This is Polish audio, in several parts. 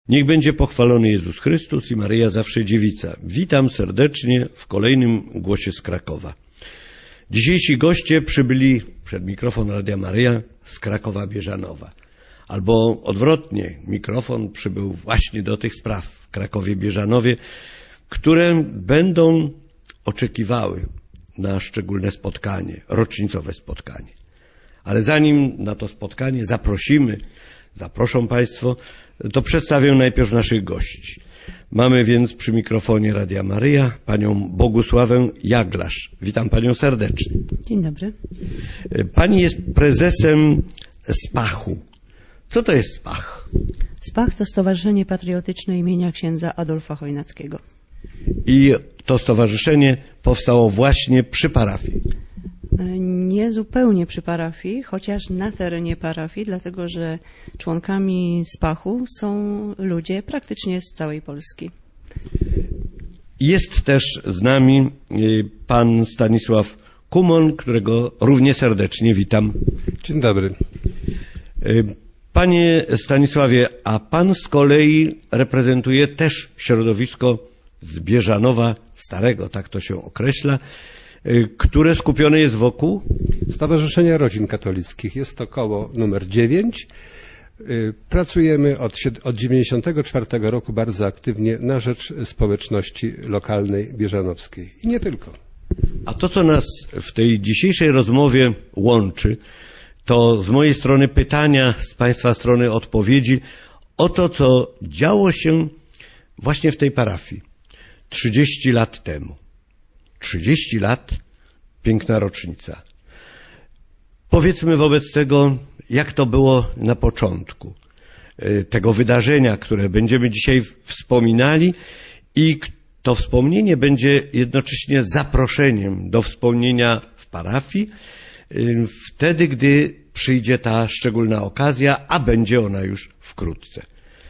Niech będzie pochwalony Jezus Chrystus i Maryja zawsze dziewica. Witam serdecznie w kolejnym głosie z Krakowa. Dzisiejsi goście przybyli przed mikrofon Radia Maryja z Krakowa-Bieżanowa. Albo odwrotnie, mikrofon przybył właśnie do tych spraw w Krakowie-Bieżanowie, które będą oczekiwały na szczególne spotkanie, rocznicowe spotkanie. Ale zanim na to spotkanie zaproszą Państwo, to przedstawię najpierw naszych gości. Mamy więc przy mikrofonie Radia Maryja panią Bogusławę Jaglasz. Witam panią serdecznie. Dzień dobry. Pani jest prezesem SPACH-u. Co to jest SPACH? SPACH to Stowarzyszenie Patriotyczne imienia księdza Adolfa Chojnackiego. I to stowarzyszenie powstało właśnie przy parafii. Nie zupełnie przy parafii, chociaż na terenie parafii, dlatego że członkami SPACH-u są ludzie praktycznie z całej Polski. Jest też z nami pan Stanisław Kumon, którego równie serdecznie witam. Dzień dobry. Panie Stanisławie, a pan z kolei reprezentuje też środowisko z Bieżanowa Starego, tak to się określa, które skupione jest wokół Stowarzyszenia Rodzin Katolickich. Jest to koło numer 9. Pracujemy od 1994 roku bardzo aktywnie na rzecz społeczności lokalnej bieżanowskiej. I nie tylko. A to, co nas w tej dzisiejszej rozmowie łączy, to z mojej strony pytania, z Państwa strony odpowiedzi o to, co działo się właśnie w tej parafii 30 lat temu. 30 lat, piękna rocznica. Powiedzmy wobec tego, jak to było na początku tego wydarzenia, które będziemy dzisiaj wspominali, i to wspomnienie będzie jednocześnie zaproszeniem do wspomnienia w parafii, wtedy, gdy przyjdzie ta szczególna okazja, a będzie ona już wkrótce.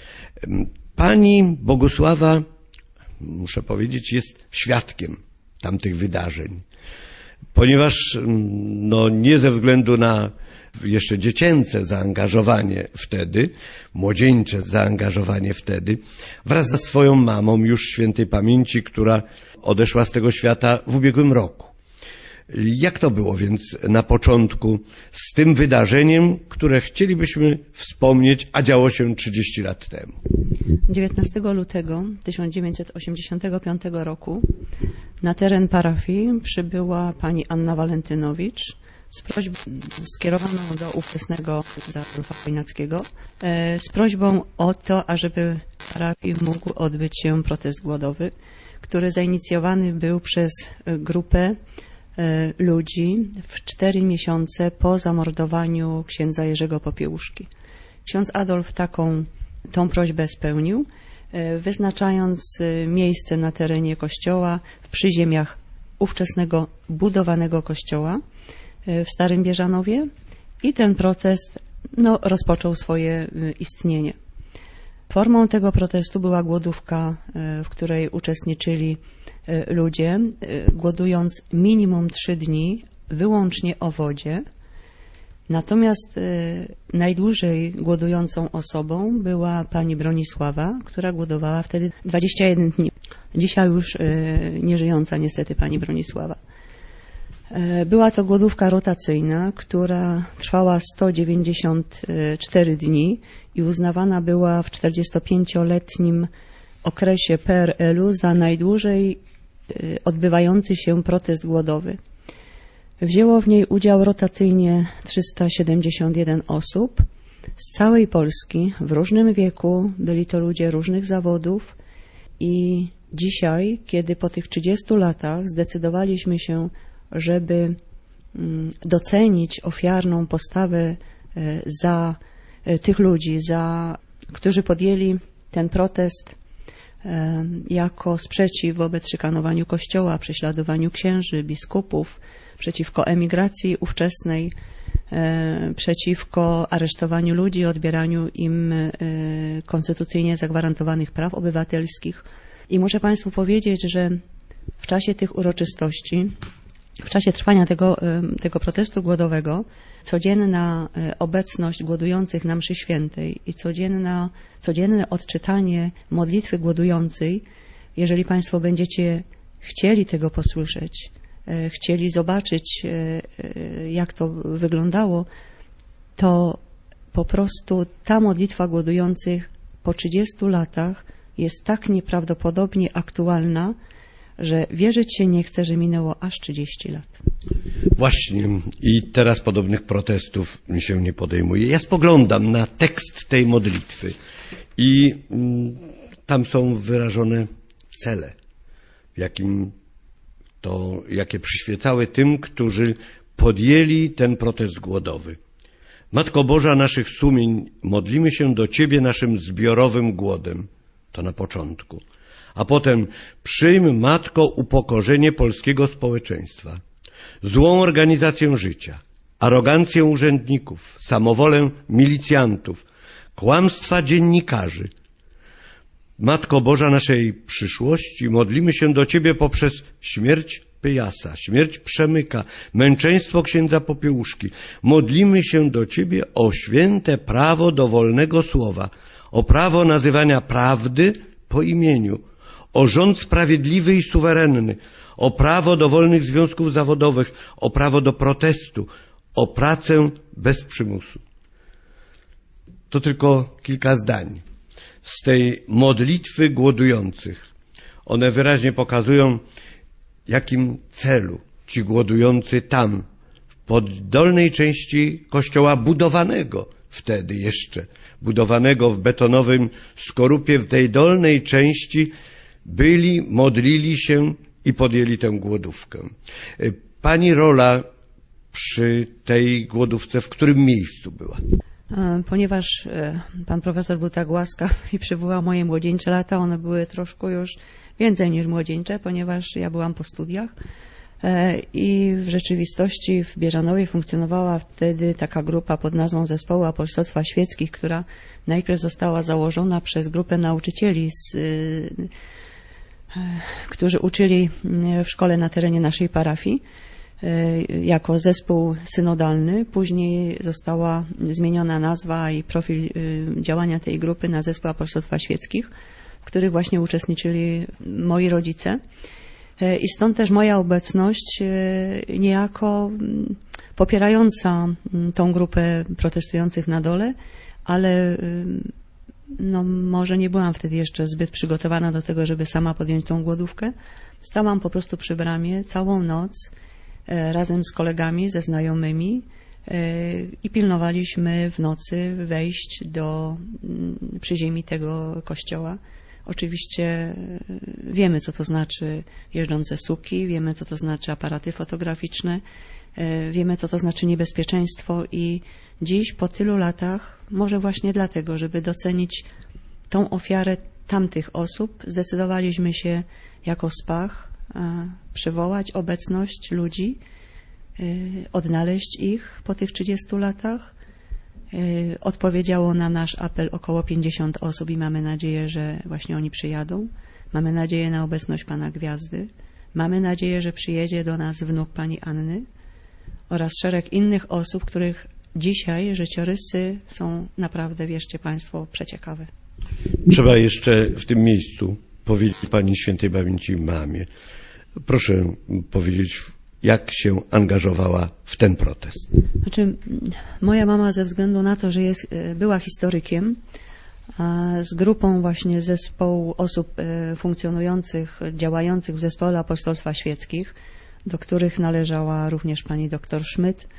Pani Bogusława, muszę powiedzieć, jest świadkiem tamtych wydarzeń, ponieważ nie ze względu na jeszcze dziecięce zaangażowanie wtedy, młodzieńcze zaangażowanie wtedy, wraz ze swoją mamą już świętej pamięci, która odeszła z tego świata w ubiegłym roku. Jak to było więc na początku z tym wydarzeniem, które chcielibyśmy wspomnieć, a działo się 30 lat temu? 19 lutego 1985 roku na teren parafii przybyła pani Anna Walentynowicz z prośbą skierowaną do ówczesnego księdza Adolfa Chojnackiego, z prośbą o to, ażeby w parafii mógł odbyć się protest głodowy, który zainicjowany był przez grupę ludzi w 4 miesiące po zamordowaniu księdza Jerzego Popiełuszki. Ksiądz Adolf tą prośbę spełnił, wyznaczając miejsce na terenie kościoła w przyziemiach ówczesnego budowanego kościoła w Starym Bieżanowie, i ten protest rozpoczął swoje istnienie. Formą tego protestu była głodówka, w której uczestniczyli ludzie, głodując minimum 3 dni wyłącznie o wodzie. Natomiast najdłużej głodującą osobą była pani Bronisława, która głodowała wtedy 21 dni. Dzisiaj już nieżyjąca niestety pani Bronisława. Była to głodówka rotacyjna, która trwała 194 dni i uznawana była w 45-letnim okresie PRL-u za najdłużej odbywający się protest głodowy. Wzięło w niej udział rotacyjnie 371 osób z całej Polski, w różnym wieku. Byli to ludzie różnych zawodów i dzisiaj, kiedy po tych 30 latach zdecydowaliśmy się, żeby docenić ofiarną postawę za tych ludzi, którzy podjęli ten protest jako sprzeciw wobec szykanowaniu Kościoła, prześladowaniu księży, biskupów, przeciwko emigracji ówczesnej, przeciwko aresztowaniu ludzi, odbieraniu im konstytucyjnie zagwarantowanych praw obywatelskich. I muszę Państwu powiedzieć, że w czasie tych uroczystości W czasie trwania tego protestu głodowego codzienna obecność głodujących na mszy świętej i codzienne odczytanie modlitwy głodującej, jeżeli Państwo będziecie chcieli tego posłyszeć, chcieli zobaczyć, jak to wyglądało, to po prostu ta modlitwa głodujących po 30 latach jest tak nieprawdopodobnie aktualna, że wierzyć się nie chce, że minęło aż 30 lat. Właśnie. I teraz podobnych protestów się nie podejmuje. Ja spoglądam na tekst tej modlitwy i tam są wyrażone cele, jakie przyświecały tym, którzy podjęli ten protest głodowy. Matko Boża naszych sumień, modlimy się do Ciebie naszym zbiorowym głodem. To na początku. A potem przyjm, Matko, upokorzenie polskiego społeczeństwa, złą organizację życia, arogancję urzędników, samowolę milicjantów, kłamstwa dziennikarzy. Matko Boża naszej przyszłości, modlimy się do Ciebie poprzez śmierć Pyjasa, śmierć Przemyka, męczeństwo księdza Popiełuszki. Modlimy się do Ciebie o święte prawo do wolnego słowa, o prawo nazywania prawdy po imieniu, o rząd sprawiedliwy i suwerenny, o prawo do wolnych związków zawodowych, o prawo do protestu, o pracę bez przymusu. To tylko kilka zdań z tej modlitwy głodujących. One wyraźnie pokazują, jakim celu ci głodujący tam, w poddolnej części kościoła budowanego wtedy jeszcze, budowanego w betonowym skorupie, w tej dolnej części byli, modlili się i podjęli tę głodówkę. Pani rola przy tej głodówce w którym miejscu była? Ponieważ pan profesor był tak łaskaw i przywołał moje młodzieńcze lata, one były troszkę już więcej niż młodzieńcze, ponieważ ja byłam po studiach i w rzeczywistości w Bieżanowie funkcjonowała wtedy taka grupa pod nazwą Zespołu Apostolstwa Świeckich, która najpierw została założona przez grupę nauczycieli, którzy uczyli w szkole na terenie naszej parafii, jako zespół synodalny. Później została zmieniona nazwa i profil działania tej grupy na Zespół Apostolstwa Świeckich, w których właśnie uczestniczyli moi rodzice. I stąd też moja obecność niejako popierająca tą grupę protestujących na dole, ale no może nie byłam wtedy jeszcze zbyt przygotowana do tego, żeby sama podjąć tą głodówkę. Stałam po prostu przy bramie całą noc razem z kolegami, ze znajomymi i pilnowaliśmy w nocy wejść do przyziemi tego kościoła. Oczywiście wiemy, co to znaczy jeżdżące suki, wiemy, co to znaczy aparaty fotograficzne, wiemy, co to znaczy niebezpieczeństwo i dziś po tylu latach, może właśnie dlatego, żeby docenić tą ofiarę tamtych osób, zdecydowaliśmy się jako SPAH przywołać obecność ludzi, odnaleźć ich po tych 30 latach. Odpowiedziało na nasz apel około 50 osób i mamy nadzieję, że właśnie oni przyjadą. Mamy nadzieję na obecność pana Gwiazdy. Mamy nadzieję, że przyjedzie do nas wnuk pani Anny oraz szereg innych osób, których dzisiaj życiorysy są naprawdę, wierzcie państwo, przeciekawe. Trzeba jeszcze w tym miejscu powiedzieć pani świętej pamięci mamie. Proszę powiedzieć, jak się angażowała w ten protest. Znaczy, moja mama ze względu na to, że była historykiem, z grupą właśnie zespołu osób funkcjonujących, działających w Zespole Apostolstwa Świeckich, do których należała również pani doktor Szmyt,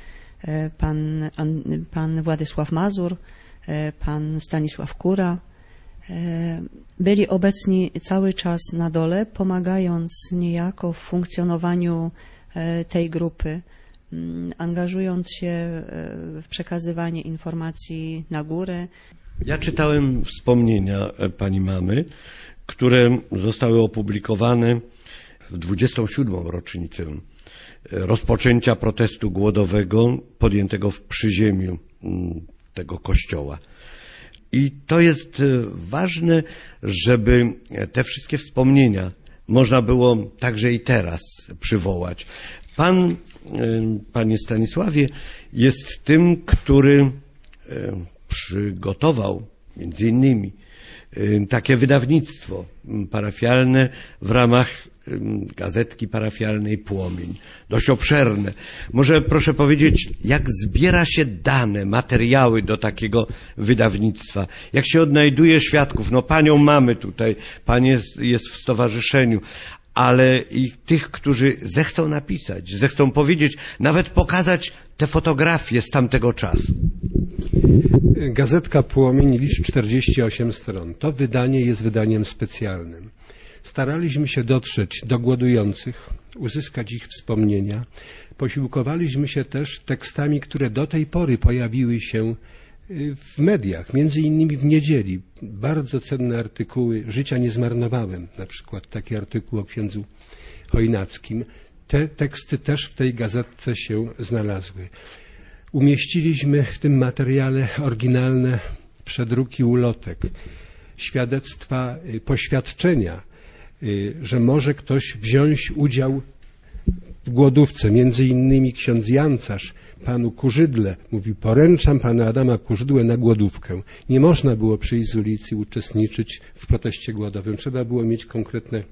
pan Władysław Mazur, pan Stanisław Kura. Byli obecni cały czas na dole, pomagając niejako w funkcjonowaniu tej grupy, angażując się w przekazywanie informacji na górę. Ja czytałem wspomnienia pani mamy, które zostały opublikowane w 27. rocznicę rozpoczęcia protestu głodowego podjętego w przyziemiu tego kościoła. I to jest ważne, żeby te wszystkie wspomnienia można było także i teraz przywołać. Pan, panie Stanisławie, jest tym, który przygotował między innymi takie wydawnictwo parafialne w ramach gazetki parafialnej Płomień. Dość obszerne. Może proszę powiedzieć, jak zbiera się dane, materiały do takiego wydawnictwa? Jak się odnajduje świadków? No panią mamy tutaj, pani jest w stowarzyszeniu, ale i tych, którzy zechcą napisać, zechcą powiedzieć, nawet pokazać te fotografie z tamtego czasu. Gazetka Płomień liczy 48 stron. To wydanie jest wydaniem specjalnym. Staraliśmy się dotrzeć do głodujących, uzyskać ich wspomnienia. Posiłkowaliśmy się też tekstami, które do tej pory pojawiły się w mediach, między innymi w niedzieli. Bardzo cenne artykuły Życia nie zmarnowałem, na przykład taki artykuł o księdzu Chojnackim. Te teksty też w tej gazetce się znalazły. Umieściliśmy w tym materiale oryginalne przedruki ulotek, świadectwa, poświadczenia, że może ktoś wziąć udział w głodówce. Między innymi ksiądz Jancarz panu Kurzydle mówi: poręczam pana Adama Kurzydłę na głodówkę. Nie można było przyjść z ulicy i uczestniczyć w proteście głodowym. Trzeba było mieć konkretne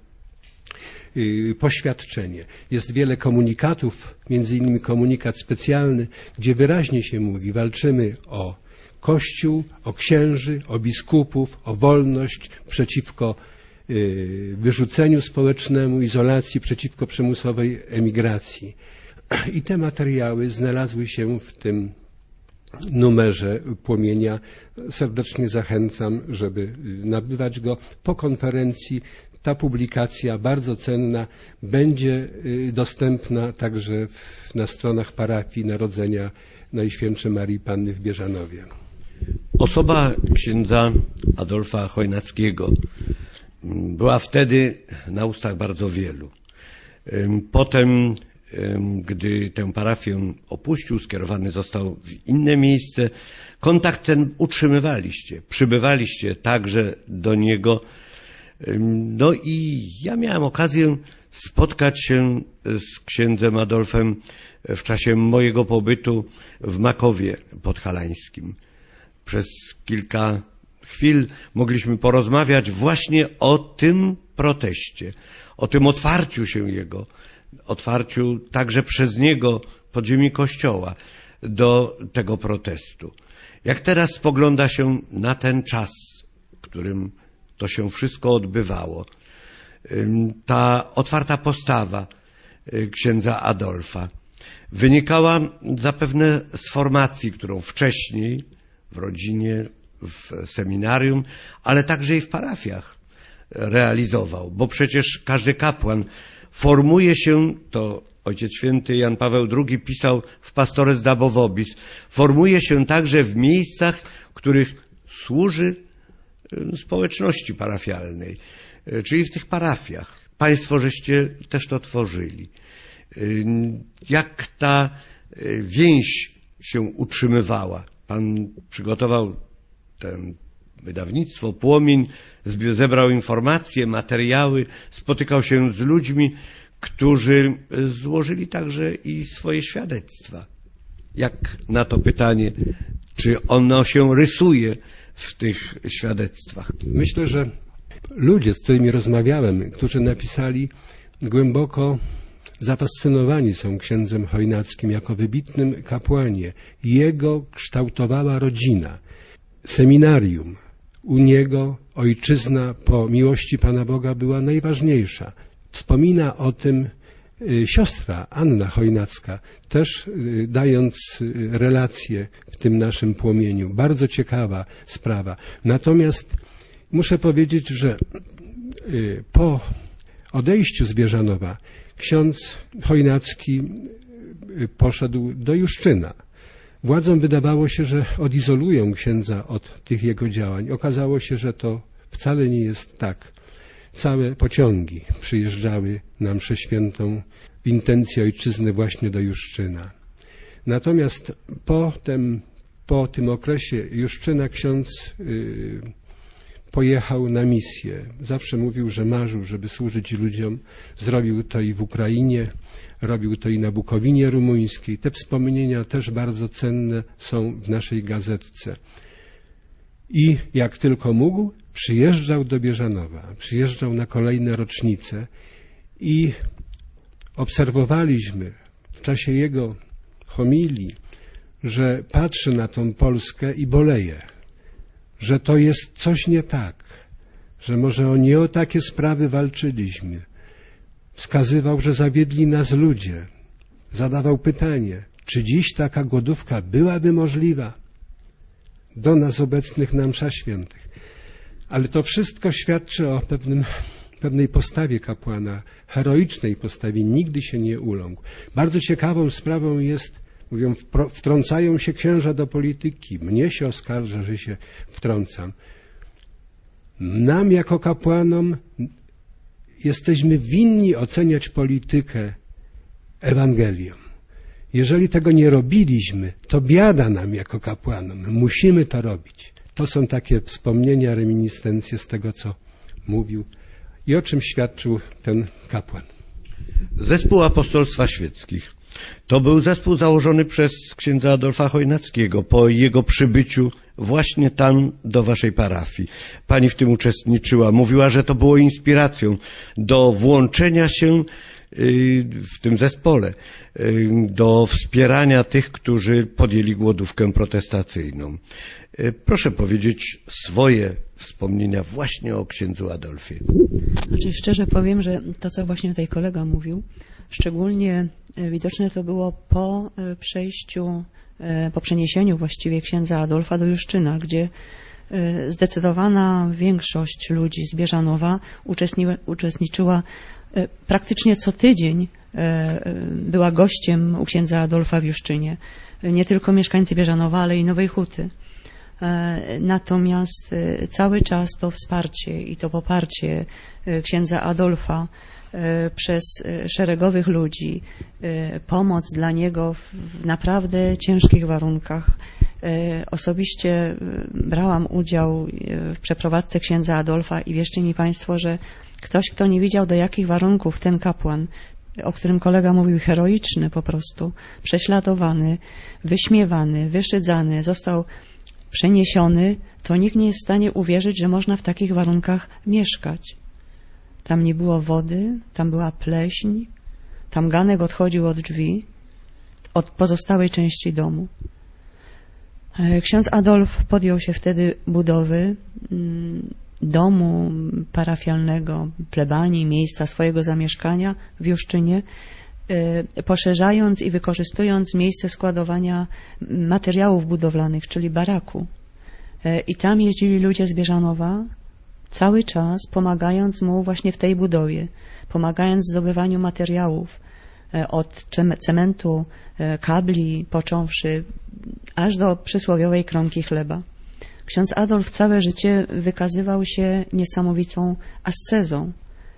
poświadczenie. Jest wiele komunikatów, między innymi komunikat specjalny, gdzie wyraźnie się mówi: walczymy o Kościół, o księży, o biskupów, o wolność, przeciwko wyrzuceniu społecznemu, izolacji, przeciwko przymusowej emigracji. I te materiały znalazły się w tym numerze Płomienia. Serdecznie zachęcam, żeby nabywać go. Po konferencji ta publikacja, bardzo cenna, będzie dostępna także na stronach parafii Narodzenia Najświętszej Marii Panny w Bieżanowie. Osoba księdza Adolfa Chojnackiego była wtedy na ustach bardzo wielu. Potem, gdy tę parafię opuścił, skierowany został w inne miejsce, kontakt ten utrzymywaliście, przybywaliście także do niego. No i ja miałem okazję spotkać się z księdzem Adolfem w czasie mojego pobytu w Makowie Podhalańskim. Przez kilka chwil mogliśmy porozmawiać właśnie o tym proteście, o tym otwarciu się jego, otwarciu także przez niego podziemi Kościoła do tego protestu. Jak teraz spogląda się na ten czas, w którym to się wszystko odbywało, ta otwarta postawa księdza Adolfa wynikała zapewne z formacji, którą wcześniej w rodzinie, w seminarium, ale także i w parafiach realizował, bo przecież każdy kapłan formuje się, to Ojciec Święty Jan Paweł II pisał w Pastores Dabo Vobis, formuje się także w miejscach, w których służy społeczności parafialnej, czyli w tych parafiach. Państwo żeście też to tworzyli. Jak ta więź się utrzymywała? Pan przygotował to wydawnictwo Płomień, zebrał informacje, materiały, spotykał się z ludźmi, którzy złożyli także i swoje świadectwa. Jak na to pytanie, czy ono się rysuje w tych świadectwach? Myślę, że ludzie, z którymi rozmawiałem, którzy napisali, głęboko zafascynowani są księdzem Chojnackim jako wybitnym kapłanie. Jego kształtowała rodzina, seminarium. U niego ojczyzna po miłości Pana Boga była najważniejsza. Wspomina o tym siostra Anna Chojnacka, też dając relację w tym naszym Płomieniu. Bardzo ciekawa sprawa. Natomiast muszę powiedzieć, że po odejściu z Bieżanowa ksiądz Chojnacki poszedł do Juszczyna. Władzom wydawało się, że odizolują księdza od tych jego działań. Okazało się, że to wcale nie jest tak. Całe pociągi przyjeżdżały na mszę świętą w intencji ojczyzny właśnie do Juszczyna. Natomiast po tym okresie Juszczyna ksiądz pojechał na misję. Zawsze mówił, że marzył, żeby służyć ludziom. Zrobił to i w Ukrainie, robił to i na Bukowinie Rumuńskiej. Te wspomnienia też bardzo cenne są w naszej gazetce. I jak tylko mógł, przyjeżdżał do Bieżanowa, przyjeżdżał na kolejne rocznice i obserwowaliśmy w czasie jego homilii, że patrzy na tą Polskę i boleje, że to jest coś nie tak, że może nie o takie sprawy walczyliśmy. Wskazywał, że zawiedli nas ludzie. Zadawał pytanie, czy dziś taka głodówka byłaby możliwa do nas obecnych na mszach świętych. Ale to wszystko świadczy o pewnej postawie kapłana, heroicznej postawie, nigdy się nie uląkł. Bardzo ciekawą sprawą jest, mówią, wtrącają się księża do polityki. Mnie się oskarża, że się wtrącam. Nam jako kapłanom jesteśmy winni oceniać politykę Ewangelią. Jeżeli tego nie robiliśmy, to biada nam jako kapłanom. Musimy to robić. To są takie wspomnienia, reminiscencje z tego, co mówił i o czym świadczył ten kapłan. Zespół Apostolstwa Świeckich. To był zespół założony przez księdza Adolfa Chojnackiego po jego przybyciu właśnie tam do waszej parafii. Pani w tym uczestniczyła. Mówiła, że to było inspiracją do włączenia się w tym zespole, do wspierania tych, którzy podjęli głodówkę protestacyjną. Proszę powiedzieć swoje wspomnienia właśnie o księdzu Adolfie. Znaczy, szczerze powiem, że to, co właśnie tutaj kolega mówił, szczególnie widoczne to było po przejściu, po przeniesieniu właściwie księdza Adolfa do Juszczyna, gdzie zdecydowana większość ludzi z Bieżanowa uczestniczyła praktycznie co tydzień, była gościem u księdza Adolfa w Juszczynie. Nie tylko mieszkańcy Bieżanowa, ale i Nowej Huty. Natomiast cały czas to wsparcie i to poparcie księdza Adolfa przez szeregowych ludzi, pomoc dla niego w naprawdę ciężkich warunkach. Osobiście brałam udział w przeprowadzce księdza Adolfa i wierzcie mi Państwo, że ktoś, kto nie widział, do jakich warunków ten kapłan, o którym kolega mówił, heroiczny po prostu, prześladowany, wyśmiewany, wyszydzany, został przeniesiony, to nikt nie jest w stanie uwierzyć, że można w takich warunkach mieszkać. Tam nie było wody, tam była pleśń, tam ganek odchodził od drzwi, od pozostałej części domu. Ksiądz Adolf podjął się wtedy budowy domu parafialnego, plebanii, miejsca swojego zamieszkania w Juszczynie, poszerzając i wykorzystując miejsce składowania materiałów budowlanych, czyli baraku. I tam jeździli ludzie z Bieżanowa cały czas, pomagając mu właśnie w tej budowie, pomagając w zdobywaniu materiałów, od cementu, kabli począwszy, aż do przysłowiowej kromki chleba. Ksiądz Adolf całe życie wykazywał się niesamowitą ascezą.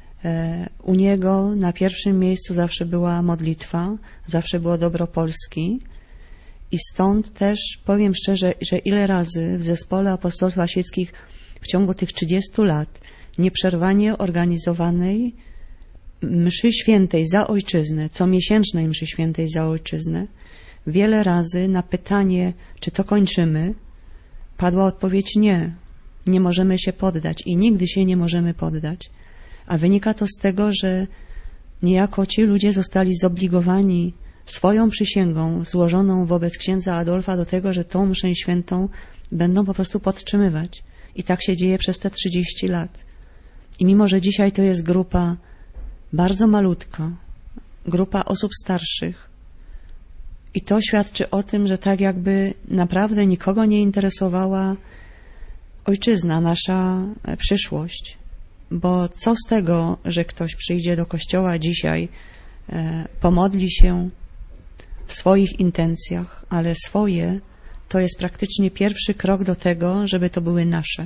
U niego na pierwszym miejscu zawsze była modlitwa, zawsze było dobro Polski i stąd też powiem szczerze, że ile razy w zespole Apostolstwa Świeckich w ciągu tych 30 lat nieprzerwanie organizowanej mszy świętej za ojczyznę, comiesięcznej mszy świętej za ojczyznę, wiele razy na pytanie, czy to kończymy, padła odpowiedź nie, nie możemy się poddać i nigdy się nie możemy poddać. A wynika to z tego, że niejako ci ludzie zostali zobligowani swoją przysięgą złożoną wobec księdza Adolfa do tego, że tą mszę świętą będą po prostu podtrzymywać. I tak się dzieje przez te 30 lat. I mimo, że dzisiaj to jest grupa bardzo malutka, grupa osób starszych, i to świadczy o tym, że tak jakby naprawdę nikogo nie interesowała ojczyzna, nasza przyszłość. Bo co z tego, że ktoś przyjdzie do kościoła dzisiaj, pomodli się w swoich intencjach, ale swoje to jest praktycznie pierwszy krok do tego, żeby to były nasze.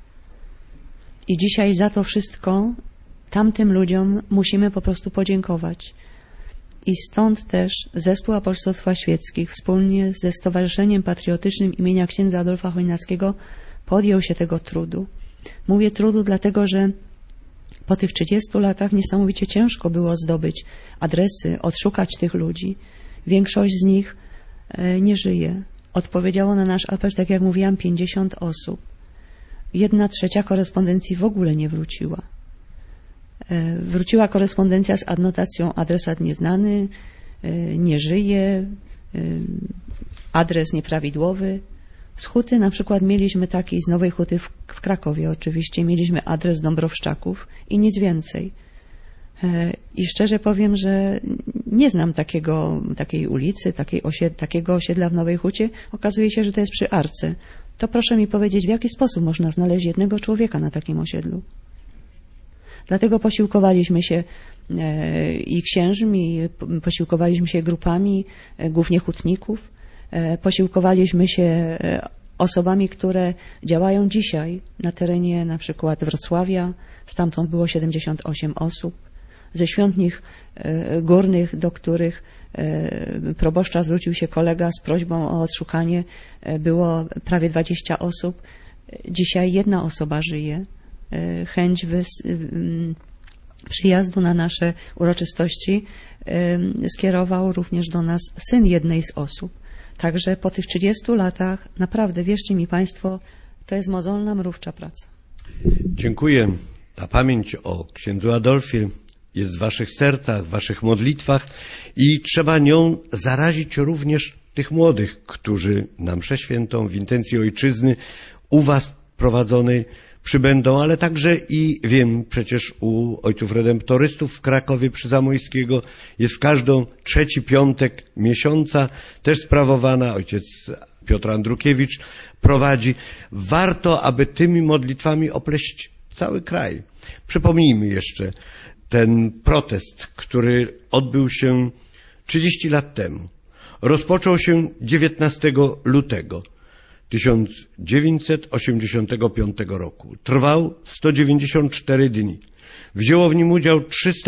I dzisiaj za to wszystko tamtym ludziom musimy po prostu podziękować. I stąd też Zespół Apostolstwa Świeckich wspólnie ze Stowarzyszeniem Patriotycznym imienia księdza Adolfa Chojnackiego podjął się tego trudu. Mówię trudu dlatego, że Po tych 30 latach niesamowicie ciężko było zdobyć adresy, odszukać tych ludzi. Większość z nich nie żyje. Odpowiedziało na nasz apel, tak jak mówiłam, 50 osób. 1/3 korespondencji w ogóle nie wróciła. Wróciła korespondencja z adnotacją adresat nieznany, nie żyje, adres nieprawidłowy. Z Huty na przykład mieliśmy taki, z Nowej Huty w Krakowie oczywiście, mieliśmy adres Dąbrowszczaków i nic więcej. I szczerze powiem, że nie znam takiej ulicy, takiego osiedla w Nowej Hucie. Okazuje się, że to jest przy Arce. To proszę mi powiedzieć, w jaki sposób można znaleźć jednego człowieka na takim osiedlu? Dlatego posiłkowaliśmy się i księżmi, posiłkowaliśmy się grupami, głównie hutników, posiłkowaliśmy się osobami, które działają dzisiaj na terenie na przykład Wrocławia. Stamtąd było 78 osób. Ze Świątnych Górnych, do których proboszcza zwrócił się kolega z prośbą o odszukanie, było prawie 20 osób. Dzisiaj 1 osoba żyje. Chęć przyjazdu na nasze uroczystości skierował również do nas syn jednej z osób. Także po tych 30 latach, naprawdę, wierzcie mi Państwo, to jest mozolna, mrówcza praca. Dziękuję. Ta pamięć o księdzu Adolfie jest w Waszych sercach, w Waszych modlitwach i trzeba nią zarazić również tych młodych, którzy na mszę świętą w intencji ojczyzny u Was prowadzonej przybędą, ale także i wiem, przecież u ojców redemptorystów w Krakowie przy Zamojskiego jest w każdą 3. piątek miesiąca też sprawowana. Ojciec Piotr Andrukiewicz prowadzi. Warto, aby tymi modlitwami opleść cały kraj. Przypomnijmy jeszcze ten protest, który odbył się 30 lat temu. Rozpoczął się 19 lutego 1985 roku. Trwał 194 dni. Wzięło w nim udział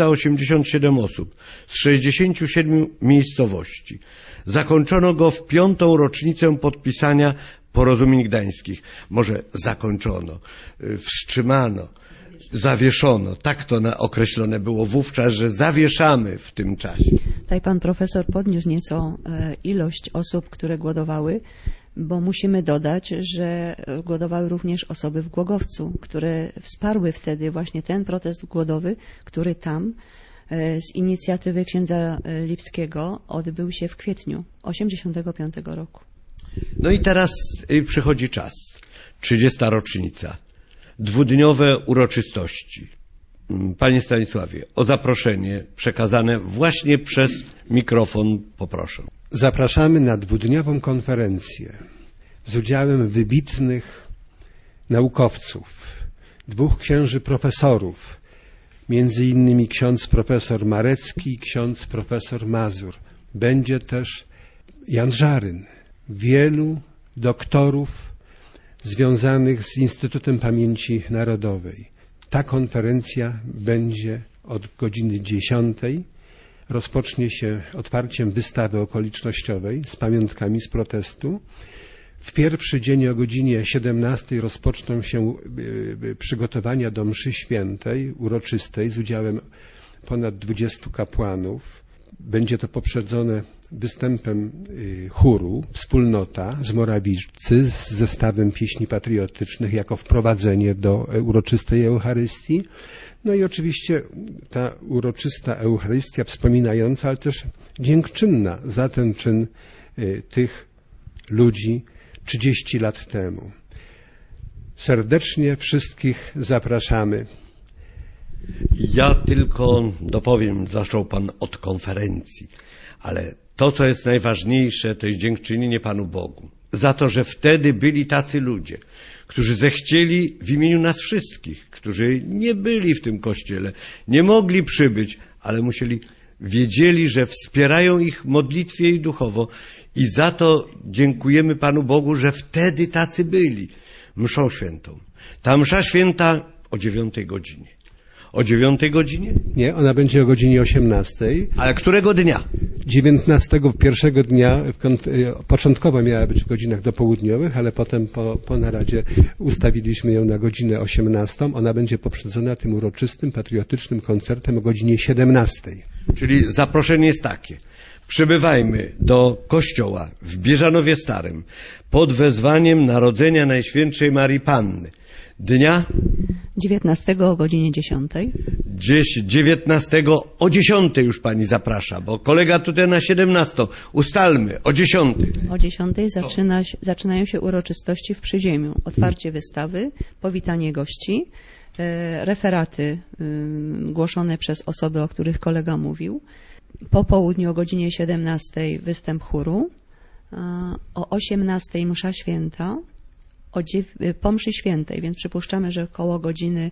387 osób z 67 miejscowości. Zakończono go w 5. rocznicę podpisania porozumień gdańskich. Może zakończono, wstrzymano, zawieszono. Tak to określone było wówczas, że zawieszamy w tym czasie. Tutaj pan profesor podniósł nieco ilość osób, które głodowały, bo musimy dodać, że głodowały również osoby w Głogowcu, które wsparły wtedy właśnie ten protest głodowy, który tam z inicjatywy księdza Lipskiego odbył się w kwietniu 1985 roku. No i teraz przychodzi czas. 30. rocznica. 2-dniowe uroczystości. Panie Stanisławie, o zaproszenie przekazane właśnie przez mikrofon poproszę. Zapraszamy na 2-dniową konferencję z udziałem wybitnych naukowców, 2 księży profesorów, między innymi ksiądz profesor Marecki i ksiądz profesor Mazur. Będzie też Jan Żaryn, wielu doktorów związanych z Instytutem Pamięci Narodowej. Ta konferencja będzie od godziny 10. Rozpocznie się otwarciem wystawy okolicznościowej z pamiątkami z protestu. W pierwszy dzień o godzinie 17 rozpoczną się przygotowania do mszy świętej, uroczystej z udziałem ponad 20 kapłanów. Będzie to poprzedzone występem chóru Wspólnota z Morawiczcy z zestawem pieśni patriotycznych jako wprowadzenie do uroczystej Eucharystii. No i oczywiście ta uroczysta Eucharystia wspominająca, ale też dziękczynna za ten czyn tych ludzi 30 lat temu. Serdecznie wszystkich zapraszamy. Ja tylko dopowiem, zaczął Pan od konferencji, ale to, co jest najważniejsze, to jest dziękczynienie Panu Bogu za to, że wtedy byli tacy ludzie, którzy zechcieli w imieniu nas wszystkich, którzy nie byli w tym kościele, nie mogli przybyć, ale wiedzieli, że wspierają ich w modlitwie i duchowo i za to dziękujemy Panu Bogu, że wtedy tacy byli. Mszą świętą. Ta msza święta o 9 godzinie. O 9 godzinie? Nie, ona będzie o godzinie 18. Ale którego dnia? 19 pierwszego dnia, początkowo miała być w godzinach dopołudniowych, ale potem po naradzie ustawiliśmy ją na godzinę 18. Ona będzie poprzedzona tym uroczystym, patriotycznym koncertem o godzinie 17. Czyli zaproszenie jest takie. Przybywajmy do kościoła w Bieżanowie Starym pod wezwaniem Narodzenia Najświętszej Marii Panny. Dnia 19 o godzinie 10. 19 o 10 już pani zaprasza, bo kolega tutaj na 17. Ustalmy, o 10. O 10 zaczynają się uroczystości w Przyziemiu. Otwarcie wystawy, powitanie gości, referaty głoszone przez osoby, o których kolega mówił. Po południu o godzinie 17 występ chóru, o 18 msza święta, po mszy świętej, więc przypuszczamy, że około godziny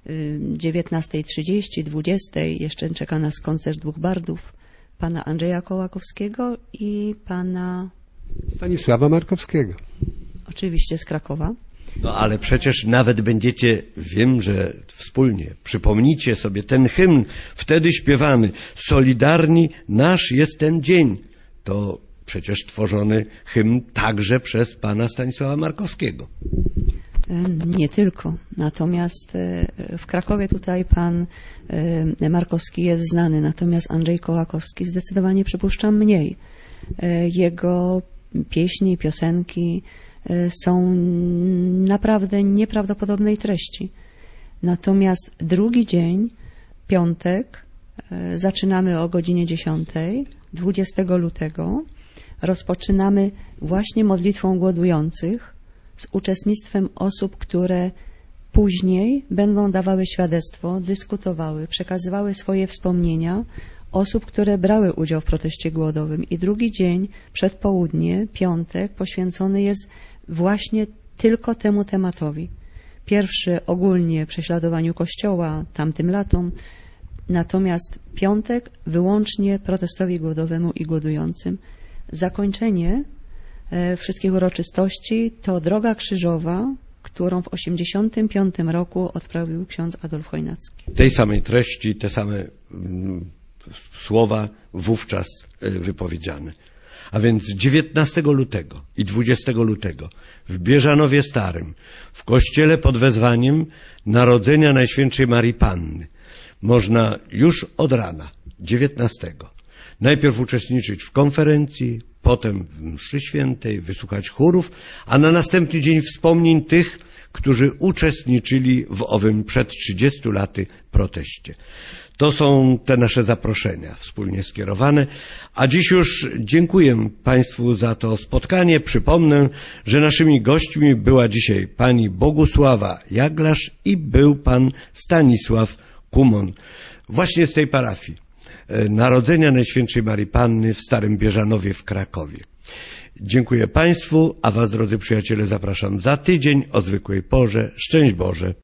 19:30, 20 jeszcze czeka nas koncert dwóch bardów, pana Andrzeja Kołakowskiego i pana Stanisława Markowskiego. Oczywiście z Krakowa. No ale przecież nawet będziecie, wiem, że wspólnie, przypomnijcie sobie ten hymn, wtedy śpiewamy Solidarni nasz jest ten dzień. To przecież tworzony hymn także przez pana Stanisława Markowskiego. Nie tylko. Natomiast w Krakowie tutaj pan Markowski jest znany, natomiast Andrzej Kołakowski zdecydowanie przypuszczam mniej. Jego pieśni, piosenki są naprawdę nieprawdopodobnej treści. Natomiast drugi dzień, piątek, zaczynamy o godzinie 10, 20 lutego. Rozpoczynamy właśnie modlitwą głodujących z uczestnictwem osób, które później będą dawały świadectwo, dyskutowały, przekazywały swoje wspomnienia osób, które brały udział w proteście głodowym. I drugi dzień, przedpołudnie, piątek, poświęcony jest właśnie tylko temu tematowi. Pierwszy ogólnie prześladowaniu Kościoła tamtym latom, natomiast piątek wyłącznie protestowi głodowemu i głodującym. Zakończenie wszystkich uroczystości to droga krzyżowa, którą w 1985 roku odprawił ksiądz Adolf Chojnacki. Tej samej treści, te same słowa wówczas wypowiedziane. A więc 19 lutego i 20 lutego w Bieżanowie Starym, w kościele pod wezwaniem Narodzenia Najświętszej Marii Panny, można już od rana 19 najpierw uczestniczyć w konferencji, potem w mszy świętej, wysłuchać chórów, a na następny dzień wspomnień tych, którzy uczestniczyli w owym przed 30 laty proteście. To są te nasze zaproszenia wspólnie skierowane, a dziś już dziękuję Państwu za to spotkanie. Przypomnę, że naszymi gośćmi była dzisiaj pani Bogusława Jaglasz i był pan Stanisław Kumon, właśnie z tej parafii Narodzenia Najświętszej Marii Panny w Starym Bieżanowie w Krakowie. Dziękuję Państwu, a Was, drodzy przyjaciele, zapraszam za tydzień o zwykłej porze. Szczęść Boże!